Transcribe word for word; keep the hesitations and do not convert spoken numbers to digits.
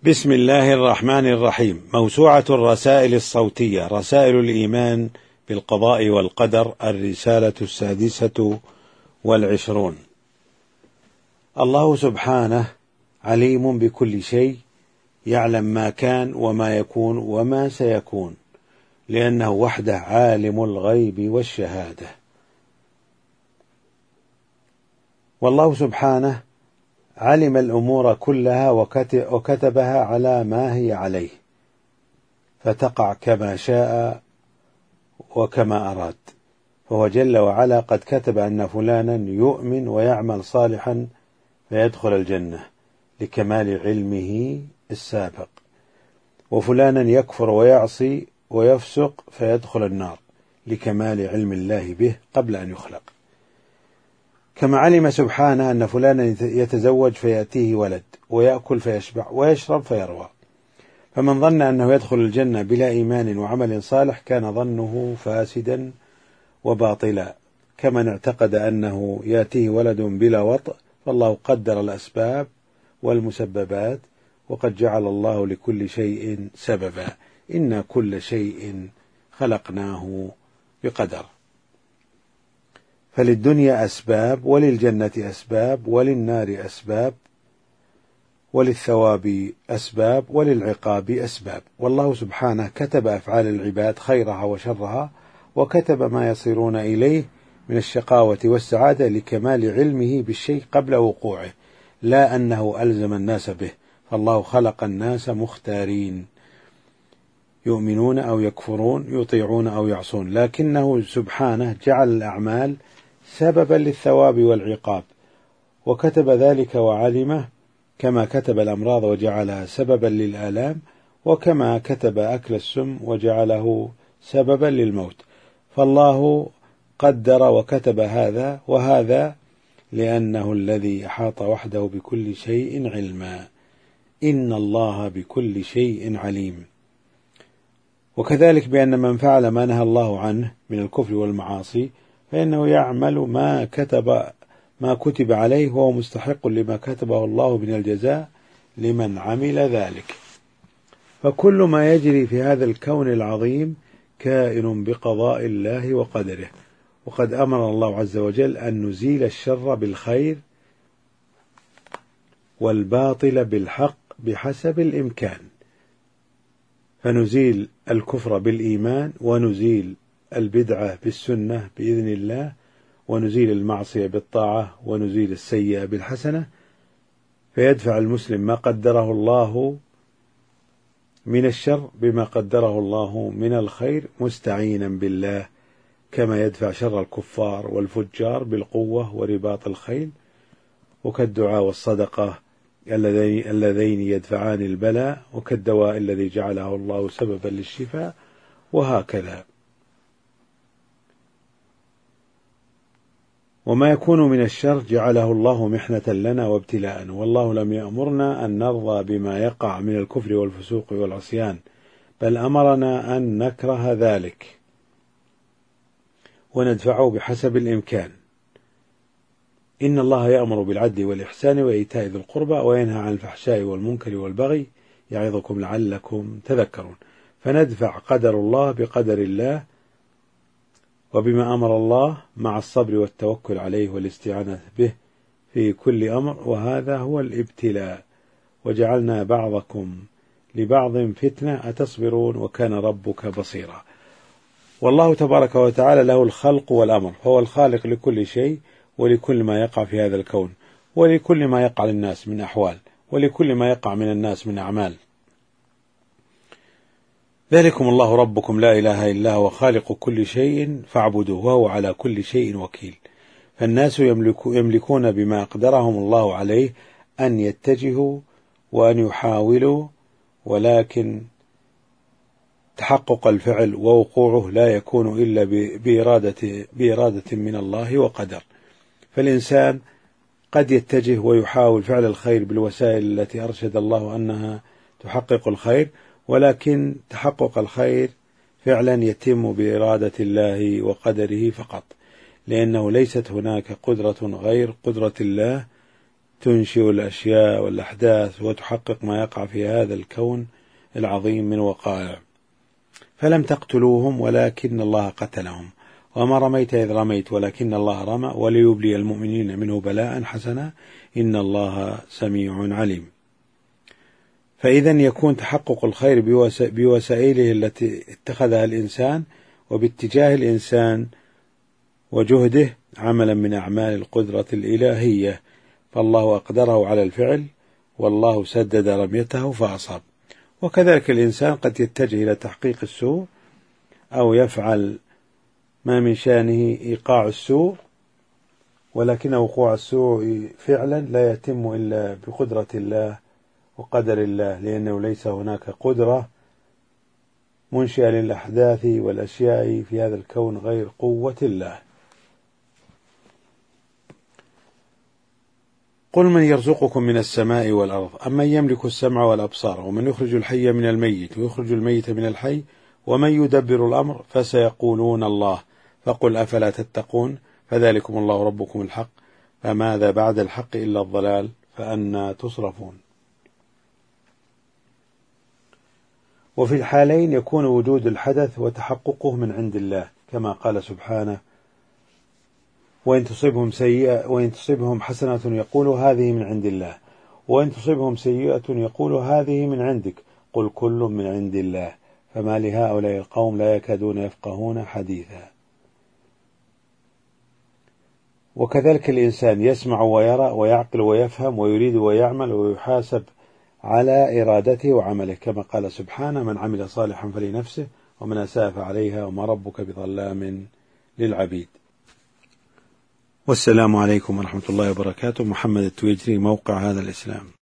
بسم الله الرحمن الرحيم. موسوعة الرسائل الصوتية، رسائل الإيمان بالقضاء والقدر، الرسالة السادسة والعشرون. الله سبحانه عليم بكل شيء، يعلم ما كان وما يكون وما سيكون، لأنه وحده عالم الغيب والشهادة. والله سبحانه علم الأمور كلها وكتبها على ما هي عليه، فتقع كما شاء وكما أراد. فهو جل وعلا قد كتب أن فلانا يؤمن ويعمل صالحا فيدخل الجنة لكمال علمه السابق، وفلانا يكفر ويعصي ويفسق فيدخل النار لكمال علم الله به قبل أن يخلق. كما علم سبحانه أن فلانا يتزوج فيأتيه ولد، ويأكل فيشبع، ويشرب فيروى. فمن ظن أنه يدخل الجنة بلا إيمان وعمل صالح كان ظنه فاسدا وباطلا، كمن اعتقد أنه يأتيه ولد بلا وطء. فالله قدر الأسباب والمسببات، وقد جعل الله لكل شيء سببا. إن كل شيء خلقناه بقدر. فللدنيا أسباب، وللجنة أسباب، وللنار أسباب، وللثواب أسباب، وللعقاب أسباب. والله سبحانه كتب أفعال العباد خيرها وشرها، وكتب ما يصيرون إليه من الشقاوة والسعادة لكمال علمه بالشيء قبل وقوعه، لا أنه ألزم الناس به. فالله خلق الناس مختارين، يؤمنون أو يكفرون، يطيعون أو يعصون، لكنه سبحانه جعل الأعمال سببا للثواب والعقاب، وكتب ذلك وعلمه، كما كتب الأمراض وجعلها سببا للآلام، وكما كتب أكل السم وجعله سببا للموت. فالله قدر وكتب هذا وهذا لأنه الذي أحاط وحده بكل شيء علما. إن الله بكل شيء عليم. وكذلك بأن من فعل ما نهى الله عنه من الكفر والمعاصي فإنه يعمل ما كتب ما كتب عليه، وهو مستحق لما كتبه الله من الجزاء لمن عمل ذلك. فكل ما يجري في هذا الكون العظيم كائن بقضاء الله وقدره. وقد أمر الله عز وجل أن نزيل الشر بالخير والباطل بالحق بحسب الإمكان، فنزيل الكفر بالإيمان، ونزيل البدعة بالسنة بإذن الله، ونزيل المعصية بالطاعة، ونزيل السيئة بالحسنة، فيدفع المسلم ما قدره الله من الشر بما قدره الله من الخير مستعينا بالله، كما يدفع شر الكفار والفجار بالقوة ورباط الخيل، وكالدعاء والصدقة اللذين يدفعان البلاء، وكالدواء الذي جعله الله سببا للشفاء، وهكذا. وما يكون من الشر جعله الله محنة لنا وابتلاء. والله لم يأمرنا أن نرضى بما يقع من الكفر والفسوق والعصيان، بل أمرنا أن نكره ذلك وندفعه بحسب الإمكان. إن الله يأمر بالعدل والإحسان وإيتاء ذي القربى وينهى عن الفحشاء والمنكر والبغي يعظكم لعلكم تذكرون. فندفع قدر الله بقدر الله وبما أمر الله، مع الصبر والتوكل عليه والاستعانة به في كل أمر، وهذا هو الابتلاء. وجعلنا بعضكم لبعض فتنة أتصبرون وكان ربك بصيرا. والله تبارك وتعالى له الخلق والأمر، فهو الخالق لكل شيء ولكل ما يقع في هذا الكون، ولكل ما يقع للناس من أحوال، ولكل ما يقع من الناس من أعمال. ذلكم الله ربكم لا إله إلا هو خالق كل شيء فاعبدوه وهو على كل شيء وكيل. فالناس يملكون بما أقدرهم الله عليه أن يتجهوا وأن يحاولوا، ولكن تحقق الفعل ووقوعه لا يكون إلا بإرادة, بإرادة من الله وقدر. فالإنسان قد يتجه ويحاول فعل الخير بالوسائل التي أرشد الله أنها تحقق الخير، ولكن تحقق الخير فعلا يتم بإرادة الله وقدره فقط، لأنه ليست هناك قدرة غير قدرة الله تنشئ الأشياء والأحداث وتحقق ما يقع في هذا الكون العظيم من وقائع. فلم تقتلوهم ولكن الله قتلهم، وما رميت إذ رميت ولكن الله رمى، وليبلي المؤمنين منه بلاء حسنا إن الله سميع عليم. فإذا يكون تحقق الخير بوسائله التي اتخذها الإنسان وباتجاه الإنسان وجهده عملا من أعمال القدرة الإلهية، فالله أقدره على الفعل والله سدد رميته فأصاب. وكذلك الإنسان قد يتجه إلى تحقيق السوء أو يفعل ما من شأنه إيقاع السوء، ولكن وقوع السوء فعلا لا يتم إلا بقدرة الله وقدر الله، لأنه ليس هناك قدرة منشئة للأحداث والأشياء في هذا الكون غير قوة الله. قل من يرزقكم من السماء والأرض أمن يملك السمع والأبصار ومن يخرج الحي من الميت ويخرج الميت من الحي ومن يدبر الأمر فسيقولون الله فقل أفلا تتقون فذلكم الله ربكم الحق فماذا بعد الحق إلا الضلال فأنى تصرفون. وفي الحالين يكون وجود الحدث وتحققه من عند الله، كما قال سبحانه وإن تصبهم سيئة وإن تصبهم حسنة يقول هذه من عند الله وإن تصبهم سيئة يقول هذه من عندك قل كل من عند الله فما لهؤلاء القوم لا يكادون يفقهون حديثا. وكذلك الإنسان يسمع ويرى ويعقل ويفهم ويريد ويعمل ويحاسب على إرادته وعمله، كما قال سبحانه من عمل صالحا فلنفسه ومن أساء فعليها وما ربك بظلام للعبيد. والسلام عليكم ورحمة الله وبركاته. محمد التويجري، موقع هذا الإسلام.